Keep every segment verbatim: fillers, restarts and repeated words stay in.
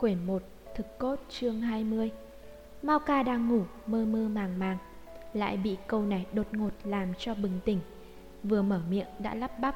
Quyển một, Thực cốt, chương hai mươi. Mao Ca đang ngủ mơ mơ màng màng, lại bị câu này đột ngột làm cho bừng tỉnh. Vừa mở miệng đã lắp bắp: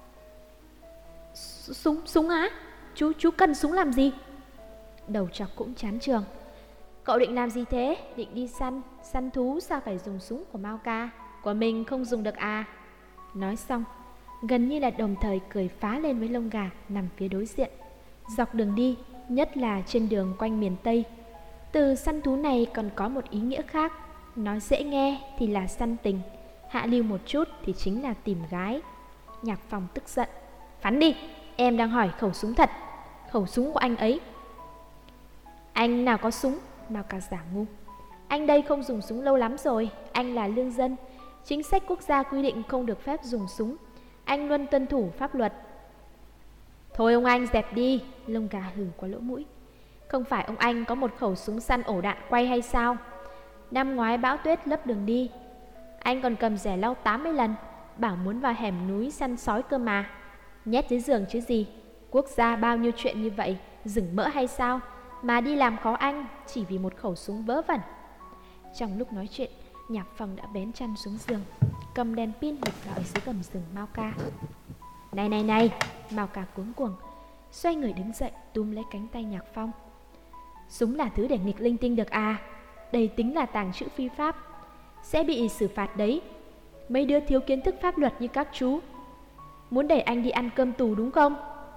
Súng, súng á? Chú, chú cần súng làm gì? Đầu trọc cũng chán trường. Cậu định làm gì thế? Định đi săn, săn thú sao phải dùng súng của Mao Ca? Của mình không dùng được à? Nói xong, gần như là đồng thời cười phá lên với lông gà nằm phía đối diện. Dọc đường đi, nhất là trên đường quanh miền Tây, từ săn thú này còn có một ý nghĩa khác. Nói dễ nghe thì là săn tình, hạ lưu một chút thì chính là tìm gái. Nhạc Phong tức giận: Phắn đi, em đang hỏi khẩu súng thật, khẩu súng của anh ấy. Anh nào có súng? Mao Ca giả ngu. Anh đây không dùng súng lâu lắm rồi, anh là lương dân. Chính sách quốc gia quy định không được phép dùng súng, anh luôn tuân thủ pháp luật. Thôi ông anh dẹp đi, lông gà hừ qua lỗ mũi. Không phải ông anh có một khẩu súng săn ổ đạn quay hay sao? Năm ngoái bão tuyết lấp đường đi, anh còn cầm rẻ lau tám mươi lần, bảo muốn vào hẻm núi săn sói cơ mà. Nhét dưới giường chứ gì, quốc gia bao nhiêu chuyện như vậy, rừng mỡ hay sao mà đi làm khó anh chỉ vì một khẩu súng vớ vẩn. Trong lúc nói chuyện, Nhạc Phong đã bén chăn xuống giường, cầm đèn pin bật vào dưới gầm giường Mao Ca. Này này này, Mao Ca cuống cuồng, xoay người đứng dậy túm lấy cánh tay Nhạc Phong. Súng là thứ để nghịch linh tinh được à? Đây tính là tàng trữ phi pháp, sẽ bị xử phạt đấy. Mấy đứa thiếu kiến thức pháp luật như các chú muốn đẩy anh đi ăn cơm tù đúng không?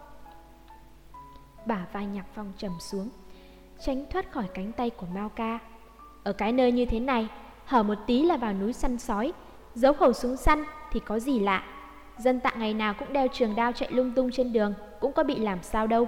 Bả vai Nhạc Phong trầm xuống, tránh thoát khỏi cánh tay của Mao Ca. Ở cái nơi như thế này, hở một tí là vào núi săn sói, giấu khẩu súng săn thì có gì lạ. Dân Tạng ngày nào cũng đeo trường đao chạy lung tung trên đường, cũng có bị làm sao đâu.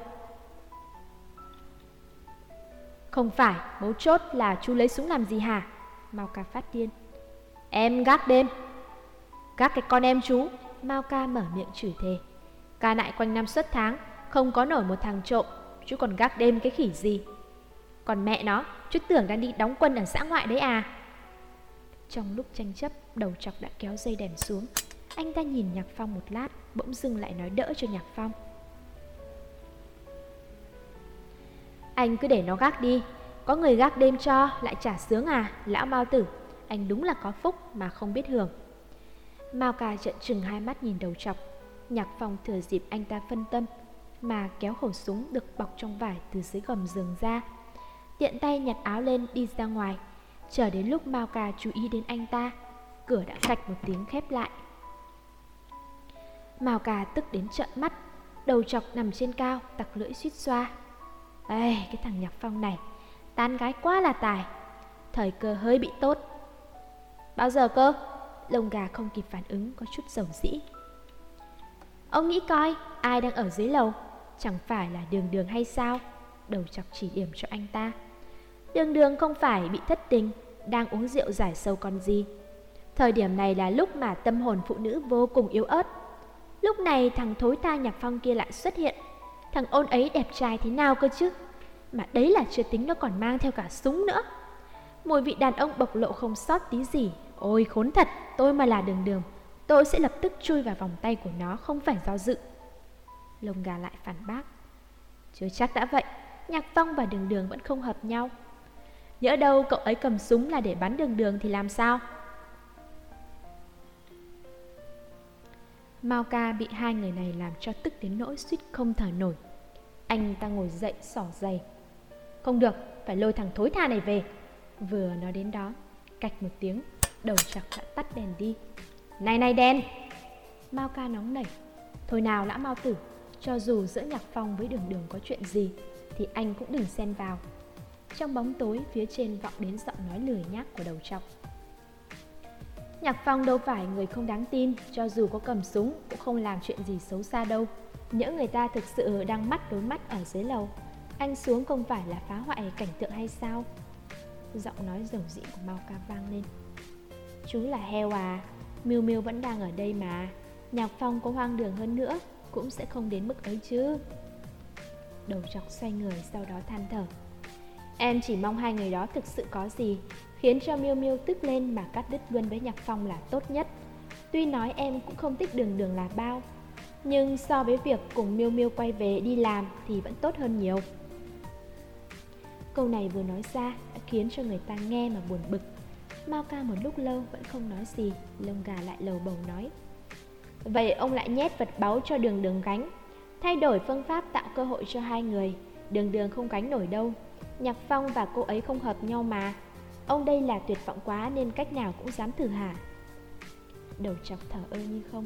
Không phải, mấu chốt là chú lấy súng làm gì hả? Mao Ca phát điên. Em gác đêm. Gác cái con em chú. Mao Ca mở miệng chửi thề. Ca nại quanh năm suốt tháng, không có nổi một thằng trộm, chú còn gác đêm cái khỉ gì? Còn mẹ nó, chú tưởng đang đi đóng quân ở xã ngoại đấy à? Trong lúc tranh chấp, đầu trọc đã kéo dây đèn xuống. Anh ta nhìn Nhạc Phong một lát, bỗng dưng lại nói đỡ cho Nhạc Phong. Anh cứ để nó gác đi, có người gác đêm cho lại trả sướng à, lão Mao tử. Anh đúng là có phúc mà không biết hưởng. Mao Ca trợn trừng hai mắt nhìn đầu trọc. Nhạc Phong thừa dịp anh ta phân tâm mà kéo khẩu súng được bọc trong vải từ dưới gầm giường ra, tiện tay nhặt áo lên đi ra ngoài. Chờ đến lúc Mao Ca chú ý đến anh ta, cửa đã cạch một tiếng khép lại. Mao Ca tức đến trợn mắt, đầu trọc nằm trên cao tặc lưỡi suýt xoa. Ê, cái thằng Nhạc Phong này tán gái quá là tài, thời cơ hơi bị tốt. Bao giờ cơ? Lông gà không kịp phản ứng, có chút dầu dĩ. Ông nghĩ coi, ai đang ở dưới lầu? Chẳng phải là Đường Đường hay sao? Đầu chọc chỉ điểm cho anh ta. Đường Đường không phải bị thất tình, đang uống rượu giải sầu còn gì. Thời điểm này là lúc mà tâm hồn phụ nữ vô cùng yếu ớt. Lúc này thằng thối tha Nhạc Phong kia lại xuất hiện. Thằng ôn ấy đẹp trai thế nào cơ chứ? Mà đấy là chưa tính nó còn mang theo cả súng nữa. Mùi vị đàn ông bộc lộ không sót tí gì. Ôi khốn thật, tôi mà là Đường Đường, tôi sẽ lập tức chui vào vòng tay của nó, không phải do dự. Lông gà lại phản bác. Chưa chắc đã vậy, Nhạc Phong và Đường Đường vẫn không hợp nhau. Nhỡ đâu cậu ấy cầm súng là để bắn Đường Đường thì làm sao? Mao Ca bị hai người này làm cho tức đến nỗi suýt không thở nổi. Anh ta ngồi dậy xỏ giày. Không được, phải lôi thằng thối tha này về. Vừa nói đến đó, cạch một tiếng, đầu chọc đã tắt đèn đi. Này này đèn! Mao Ca nóng nảy. Thôi nào lão Mao tử, cho dù giữa Nhạc Phong với Đường Đường có chuyện gì thì anh cũng đừng xen vào. Trong bóng tối phía trên vọng đến giọng nói lười nhác của đầu trọc. Nhạc Phong đâu phải người không đáng tin, cho dù có cầm súng cũng không làm chuyện gì xấu xa đâu. Nhỡ người ta thực sự đang mắt đối mắt ở dưới lầu, anh xuống không phải là phá hoại cảnh tượng hay sao? Giọng nói dầu dĩ của Mao Ca vang lên. Chú là heo à, Miu Miu vẫn đang ở đây mà. Nhạc Phong có hoang đường hơn nữa cũng sẽ không đến mức ấy chứ. Đầu trọc xoay người sau đó than thở. Em chỉ mong hai người đó thực sự có gì, khiến cho Miu Miu tức lên mà cắt đứt luôn với Nhạc Phong là tốt nhất. Tuy nói em cũng không thích Đường Đường là bao, nhưng so với việc cùng Miu Miu quay về đi làm thì vẫn tốt hơn nhiều. Câu này vừa nói ra đã khiến cho người ta nghe mà buồn bực. Mao Ca một lúc lâu vẫn không nói gì. Lông Gà lại lầu bầu nói: Vậy ông lại nhét vật báu cho Đường Đường gánh, thay đổi phương pháp tạo cơ hội cho hai người. Đường Đường không gánh nổi đâu. Nhạc Phong và cô ấy không hợp nhau mà. Ông đây là tuyệt vọng quá nên cách nào cũng dám thử hả? Đầu Chọc thở ơ như không.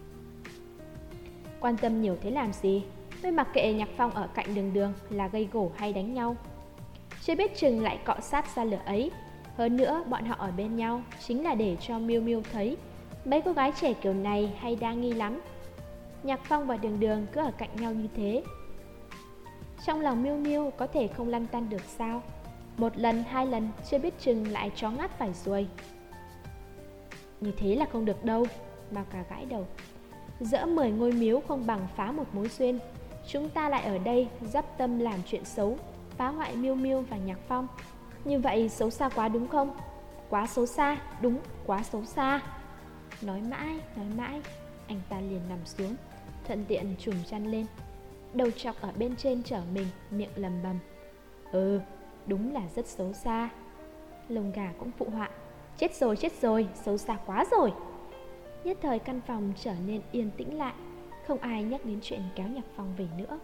Quan tâm nhiều thế làm gì? Tôi mặc kệ Nhạc Phong ở cạnh Đường Đường là gây gổ hay đánh nhau. Chưa biết chừng lại cọ sát ra lửa ấy. Hơn nữa bọn họ ở bên nhau chính là để cho Miêu Miêu thấy mấy cô gái trẻ kiểu này hay đa nghi lắm. Nhạc Phong và Đường Đường cứ ở cạnh nhau như thế, trong lòng Miêu Miêu có thể không lăn tăn được sao? Một lần, hai lần, chưa biết chừng lại chó ngáp phải ruồi. Như thế là không được đâu. Mao Ca gãi đầu. Dỡ mười ngôi miếu không bằng phá một mối duyên. Chúng ta lại ở đây dắp tâm làm chuyện xấu, phá hoại Miêu Miêu và Nhạc Phong. Như vậy xấu xa quá đúng không? Quá xấu xa, đúng, quá xấu xa. Nói mãi, nói mãi, anh ta liền nằm xuống, thuận tiện trùm chăn lên. Đầu Chọc ở bên trên trở mình, miệng lầm bầm: Ừ, đúng là rất xấu xa. Lông Gà cũng phụ họa: Chết rồi, chết rồi, xấu xa quá rồi. Nhất thời căn phòng trở nên yên tĩnh lại, không ai nhắc đến chuyện kéo Nhạc Phong về nữa.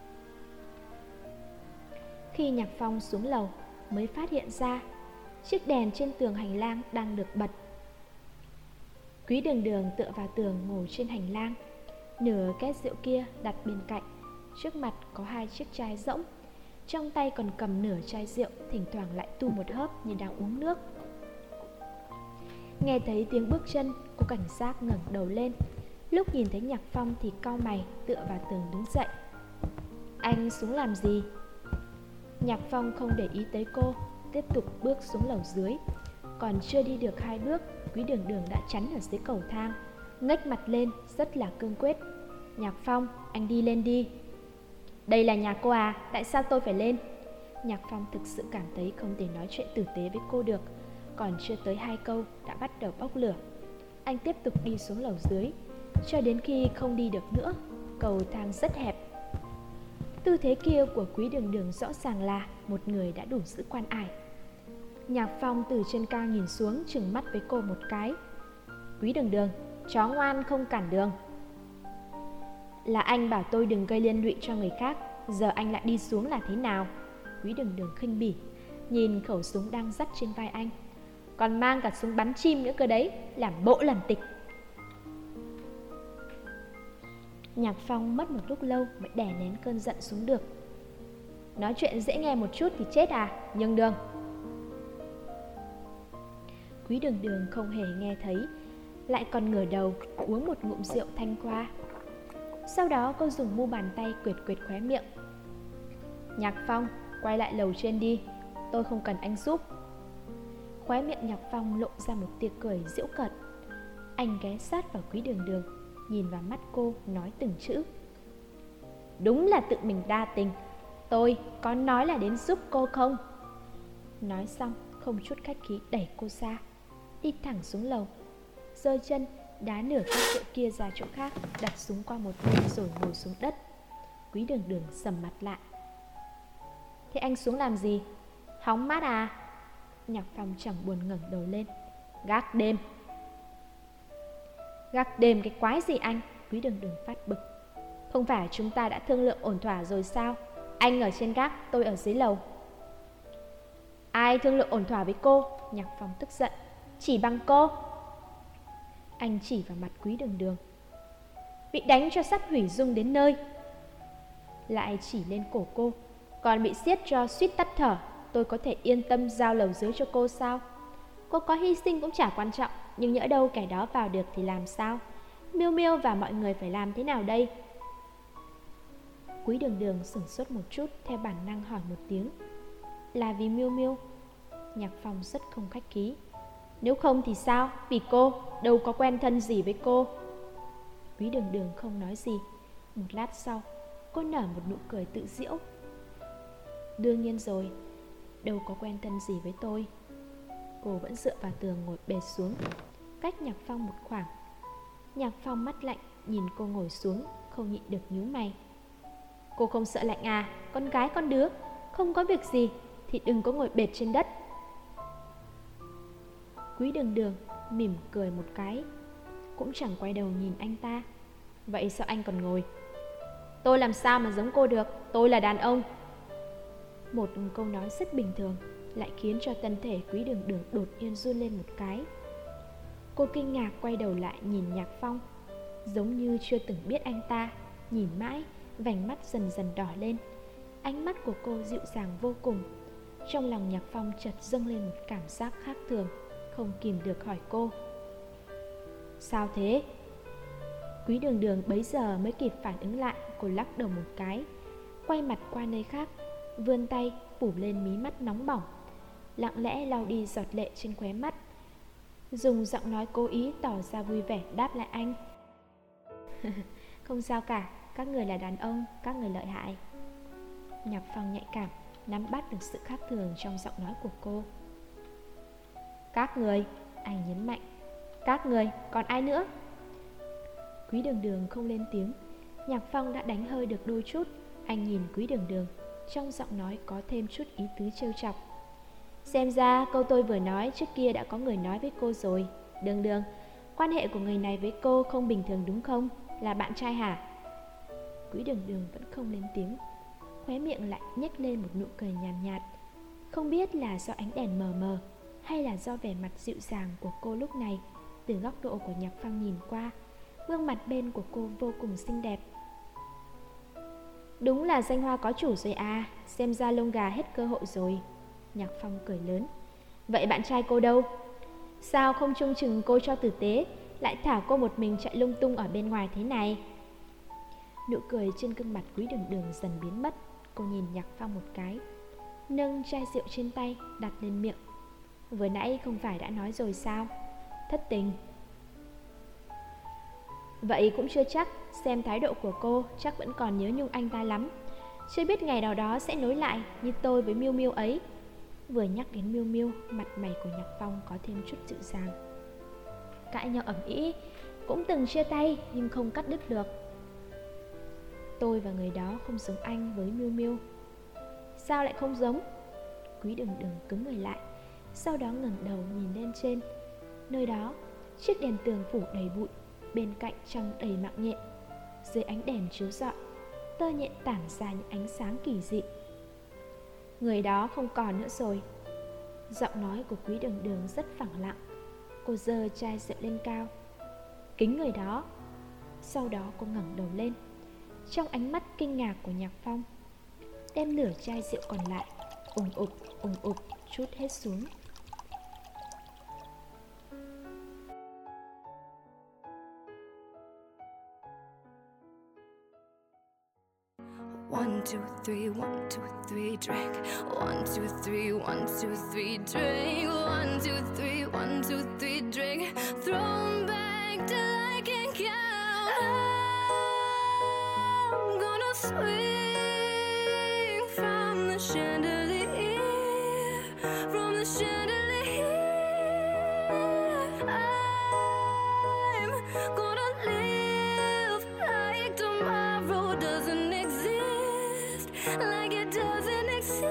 Khi Nhạc Phong xuống lầu mới phát hiện ra chiếc đèn trên tường hành lang đang được bật. Quý Đường Đường tựa vào tường ngồi trên hành lang, nửa két rượu kia đặt bên cạnh. Trước mặt có hai chiếc chai rỗng, trong tay còn cầm nửa chai rượu, thỉnh thoảng lại tu một hớp như đang uống nước. Nghe thấy tiếng bước chân, cô cảnh giác ngẩng đầu lên. Lúc nhìn thấy Nhạc Phong thì cau mày, tựa vào tường đứng dậy. Anh xuống làm gì? Nhạc Phong không để ý tới cô, tiếp tục bước xuống lầu dưới. Còn chưa đi được hai bước, Quý Đường Đường đã chắn ở dưới cầu thang, ngếch mặt lên rất là cương quyết. Nhạc Phong, anh đi lên đi. Đây là nhà cô à, tại sao tôi phải lên? Nhạc Phong thực sự cảm thấy không thể nói chuyện tử tế với cô được. Còn chưa tới hai câu đã bắt đầu bốc lửa. Anh tiếp tục đi xuống lầu dưới, cho đến khi không đi được nữa. Cầu thang rất hẹp. Tư thế kia của Quý Đường Đường rõ ràng là một người đã đủ giữ quan ải. Nhạc Phong từ trên cao nhìn xuống, trừng mắt với cô một cái. Quý Đường Đường, chó ngoan không cản đường. Là anh bảo tôi đừng gây liên lụy cho người khác, giờ anh lại đi xuống là thế nào? Quý Đường Đường khinh bỉ, nhìn khẩu súng đang dắt trên vai anh. Còn mang cả súng bắn chim nữa cơ đấy, làm bộ làm tịch. Nhạc Phong mất một lúc lâu mới đè nén cơn giận xuống được. Nói chuyện dễ nghe một chút thì chết à, nhường đường. Quý Đường Đường không hề nghe thấy, lại còn ngửa đầu uống một ngụm rượu thanh qua. Sau đó cô dùng mu bàn tay quệt quệt khóe miệng. Nhạc Phong, quay lại lầu trên đi, tôi không cần anh giúp. Khóe miệng Nhạc Phong lộ ra một tia cười giễu cợt. Anh ghé sát vào Quý Đường Đường, nhìn vào mắt cô, nói từng chữ. Đúng là tự mình đa tình. Tôi có nói là đến giúp cô không? Nói xong không chút khách khí đẩy cô ra, đi thẳng xuống lầu, giơ chân đá nửa cái rượu kia ra chỗ khác, đặt súng qua một bên rồi ngồi xuống đất. Quý Đường Đường sầm mặt lại. Thế anh xuống làm gì? Hóng mát à? Nhạc Phong chẳng buồn ngẩng đầu lên. Gác đêm. Gác đêm cái quái gì anh? Quý Đường Đường phát bực. Không phải chúng ta đã thương lượng ổn thỏa rồi sao? Anh ở trên gác, tôi ở dưới lầu. Ai thương lượng ổn thỏa với cô? Nhạc Phong tức giận. Chỉ bằng cô. Anh chỉ vào mặt Quý Đường Đường. Bị đánh cho sắp hủy dung đến nơi. Lại chỉ lên cổ cô. Còn bị siết cho suýt tắt thở. Tôi có thể yên tâm giao lầu dưới cho cô sao? Cô có hy sinh cũng chả quan trọng, nhưng nhỡ đâu kẻ đó vào được thì làm sao? Miêu Miêu và mọi người phải làm thế nào đây? Quý Đường Đường sửng sốt một chút, theo bản năng hỏi một tiếng. Là vì Miêu Miêu? Nhạc Phong rất không khách khí. Nếu không thì sao? Vì cô, đâu có quen thân gì với cô. Quý Đường Đường không nói gì. Một lát sau, cô nở một nụ cười tự giễu. Đương nhiên rồi, đâu có quen thân gì với tôi. Cô vẫn dựa vào tường ngồi bệt xuống, cách Nhạc Phong một khoảng. Nhạc Phong mắt lạnh nhìn cô ngồi xuống, không nhịn được nhíu mày. Cô không sợ lạnh à? Con gái con đứa, không có việc gì. thì đừng có ngồi bệt trên đất. Quý Đường Đường mỉm cười một cái, cũng chẳng quay đầu nhìn anh ta. Vậy sao anh còn ngồi? Tôi làm sao mà giống cô được, tôi là đàn ông. Một câu nói rất bình thường lại khiến cho thân thể Quý Đường Đường đột nhiên run lên một cái. Cô kinh ngạc quay đầu lại nhìn Nhạc Phong, giống như chưa từng biết anh ta. Nhìn mãi, vành mắt dần dần đỏ lên. Ánh mắt của cô dịu dàng vô cùng. Trong lòng Nhạc Phong chợt dâng lên một cảm giác khác thường, không kìm được hỏi cô: sao thế? Quý Đường Đường bấy giờ mới kịp phản ứng lại. Cô lắc đầu một cái, quay mặt qua nơi khác, vươn tay phủ lên mí mắt nóng bỏng, lặng lẽ lau đi giọt lệ trên khóe mắt, dùng giọng nói cố ý tỏ ra vui vẻ đáp lại anh: không sao cả, các người là đàn ông, các người lợi hại. Nhạc Phong nhạy cảm nắm bắt được sự khác thường trong giọng nói của cô. Các người, anh nhấn mạnh. Các người, còn ai nữa? Quý Đường Đường không lên tiếng. Nhạc Phong đã đánh hơi được đôi chút. Anh nhìn Quý Đường Đường, trong giọng nói có thêm chút ý tứ trêu chọc. Xem ra câu tôi vừa nói trước kia đã có người nói với cô rồi. Đường Đường, quan hệ của người này với cô không bình thường đúng không? Là bạn trai hả? Quý Đường Đường vẫn không lên tiếng, khóe miệng lại nhếch lên một nụ cười nhàn nhạt, nhạt. Không biết là do ánh đèn mờ mờ hay là do vẻ mặt dịu dàng của cô lúc này. Từ góc độ của Nhạc Phong nhìn qua, gương mặt bên của cô vô cùng xinh đẹp. Đúng là danh hoa có chủ rồi à, xem ra lông gà hết cơ hội rồi. Nhạc Phong cười lớn. Vậy bạn trai cô đâu? Sao không trông chừng cô cho tử tế, lại thả cô một mình chạy lung tung ở bên ngoài thế này? Nụ cười trên gương mặt Quý Đường Đường dần biến mất. Cô nhìn Nhạc Phong một cái, nâng chai rượu trên tay đặt lên miệng. Vừa nãy không phải đã nói rồi sao? Thất tình. Vậy cũng chưa chắc, xem thái độ của cô chắc vẫn còn nhớ nhung anh ta lắm. Chưa biết ngày nào đó sẽ nối lại như tôi với Miu Miu ấy. Vừa nhắc đến Miu Miu, mặt mày của Nhạc Phong có thêm chút dịu dàng. Cãi nhau ầm ĩ, cũng từng chia tay nhưng không cắt đứt được. Tôi và người đó không giống anh với Miu Miu. Sao lại không giống? Quý Đường Đường cứng người lại, sau đó ngẩng đầu nhìn lên trên. Nơi đó, chiếc đèn tường phủ đầy bụi, bên cạnh trăng đầy mạng nhện. Dưới ánh đèn chiếu rọi, tơ nhện tản ra những ánh sáng kỳ dị. Người đó không còn nữa rồi. Giọng nói của Quý Đường Đường rất phẳng lặng. Cô giơ chai rượu lên cao, kính người đó. Sau đó cô ngẩng đầu lên, trong ánh mắt kinh ngạc của Nhạc Phong, đem nửa chai rượu còn lại ùng ục ùng ục chút hết xuống. One, two, three, one, two, three, drink. One, two, three, one, two, three, drink. One, two, three, one, two, three, drink. Throw 'em back till I can count. I'm gonna swing from the chandelier, from the chandelier. I'm gonna live like tomorrow doesn't exist, like it doesn't exist.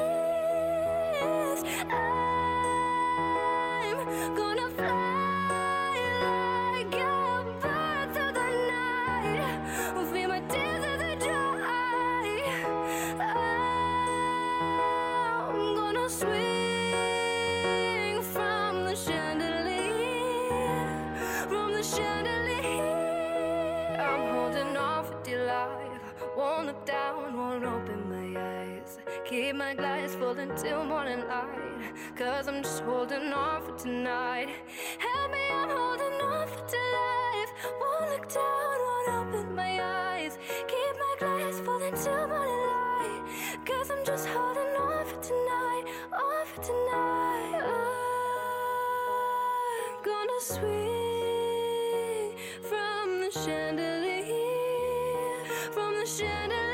I'm gonna fly like a bird through the night, feel my tears as they dry. I'm gonna swing from the chandelier, from the chandelier. I'm holding on for dear life, won't look down, won't open my eyes. Keep my glass full until morning light, cause I'm just holding on for tonight. Help me, I'm holding on for dear life, won't look down, won't open my eyes. Keep my glass full until morning light, cause I'm just holding on for tonight, on for tonight. I'm gonna swing from the chandelier, from the chandelier.